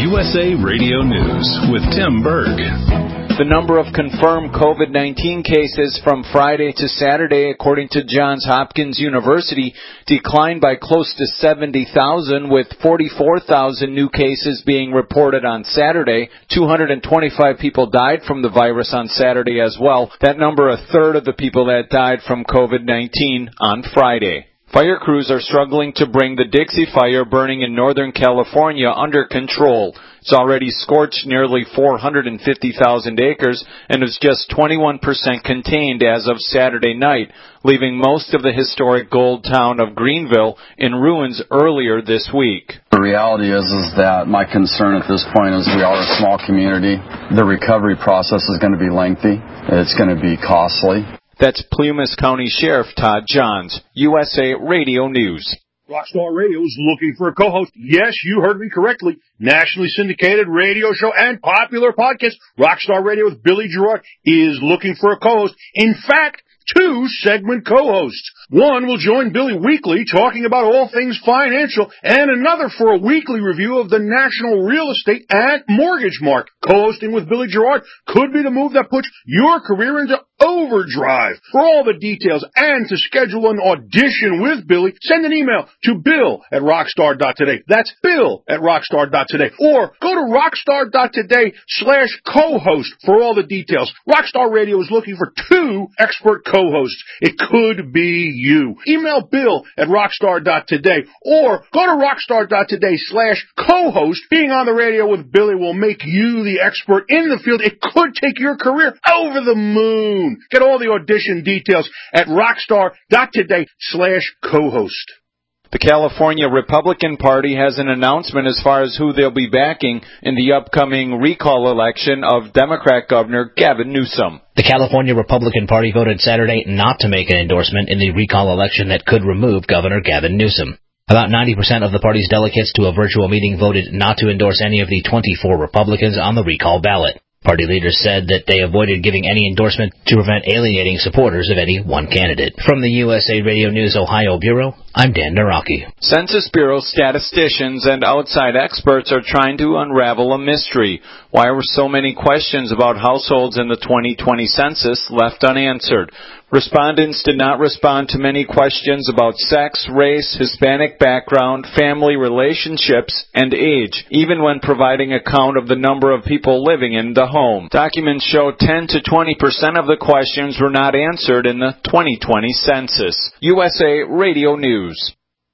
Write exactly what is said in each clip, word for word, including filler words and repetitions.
U S A Radio News with Tim Berg. The number of confirmed COVID nineteen cases from Friday to Saturday, according to Johns Hopkins University, declined by close to seventy thousand, with forty-four thousand new cases being reported on Saturday. two hundred twenty-five people died from the virus on Saturday as well. That number a third of the people that died from COVID nineteen on Friday. Fire crews are struggling to bring the Dixie Fire burning in Northern California under control. It's already scorched nearly four hundred fifty thousand acres and is just twenty-one percent contained as of Saturday night, leaving most of the historic gold town of Greenville in ruins earlier this week. The reality is, is that my concern at this point is we are a small community. The recovery process is going to be lengthy. It's going to be costly. That's Plumas County Sheriff Todd Johns, U S A Radio News. Rockstar Radio is looking for a co-host. Yes, you heard me correctly. Nationally syndicated radio show and popular podcast. Rockstar Radio with Billy Gerard is looking for a co-host. In fact, two segment co-hosts. One will join Billy weekly talking about all things financial, and another for a weekly review of the national real estate and mortgage market. Co-hosting with Billy Gerard could be the move that puts your career into overdrive. For all the details and to schedule an audition with Billy, send an email to bill at rockstar dot today. That's bill at rockstar dot today. Or go to rockstar dot today slash co-host for all the details. Rockstar Radio is looking for two expert co-hosts. It could be you. Email bill at rockstar dot today or go to rockstar dot today slash co-host. Being on the radio with Billy will make you the expert in the field. It could take your career over the moon. Get all the audition details at rockstar dot today slash co-host. The California Republican Party has an announcement as far as who they'll be backing in the upcoming recall election of Democrat Governor Gavin Newsom. The California Republican Party voted Saturday not to make an endorsement in the recall election that could remove Governor Gavin Newsom. About ninety percent of the party's delegates to a virtual meeting voted not to endorse any of the twenty-four Republicans on the recall ballot. Party leaders said that they avoided giving any endorsement to prevent alienating supporters of any one candidate. From the U S A Radio News Ohio Bureau, I'm Dan Naraki. Census Bureau statisticians and outside experts are trying to unravel a mystery. Why were so many questions about households in the twenty twenty census left unanswered? Respondents did not respond to many questions about sex, race, Hispanic background, family relationships, and age, even when providing account of the number of people living in the home. Documents show ten to twenty percent of the questions were not answered in the twenty twenty census. U S A Radio News.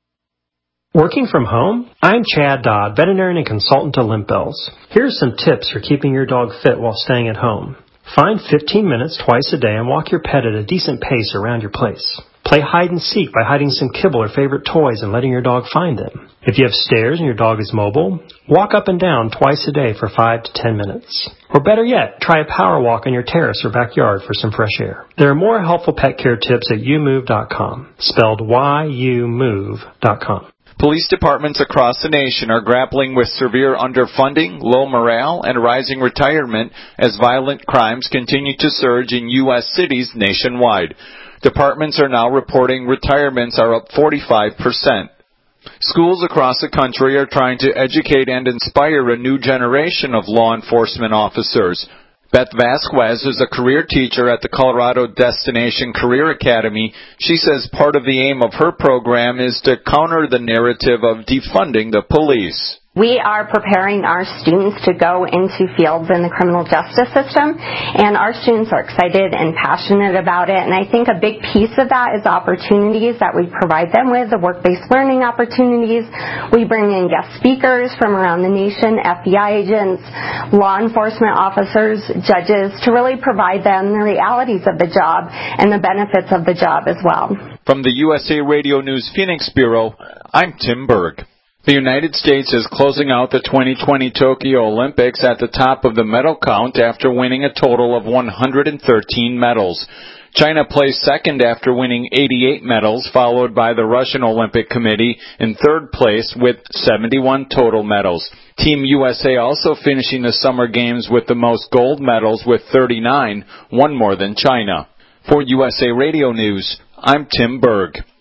Working from home? I'm Chad Dodd, veterinarian and consultant to Limp Bells. Here's some tips for keeping your dog fit while staying at home. Find fifteen minutes twice a day and walk your pet at a decent pace around your place. Play hide and seek by hiding some kibble or favorite toys and letting your dog find them. If you have stairs and your dog is mobile, walk up and down twice a day for five to ten minutes. Or better yet, try a power walk on your terrace or backyard for some fresh air. There are more helpful pet care tips at you move dot com, spelled Y U move dot com. Police departments across the nation are grappling with severe underfunding, low morale, and rising retirement as violent crimes continue to surge in U S cities nationwide. Departments are now reporting retirements are up forty-five percent. Schools across the country are trying to educate and inspire a new generation of law enforcement officers. Beth Vasquez is a career teacher at the Colorado Destination Career Academy. She says part of the aim of her program is to counter the narrative of defunding the police. We are preparing our students to go into fields in the criminal justice system, and our students are excited and passionate about it. And I think a big piece of that is opportunities that we provide them with, the work-based learning opportunities. We bring in guest speakers from around the nation, F B I agents, law enforcement officers, judges, to really provide them the realities of the job and the benefits of the job as well. From the U S A Radio News Phoenix Bureau, I'm Tim Berg. The United States is closing out the twenty twenty Tokyo Olympics at the top of the medal count after winning a total of one hundred thirteen medals. China placed second after winning eighty-eight medals, followed by the Russian Olympic Committee in third place with seventy-one total medals. Team U S A also finishing the Summer Games with the most gold medals with thirty-nine, one more than China. For U S A Radio News, I'm Tim Berg.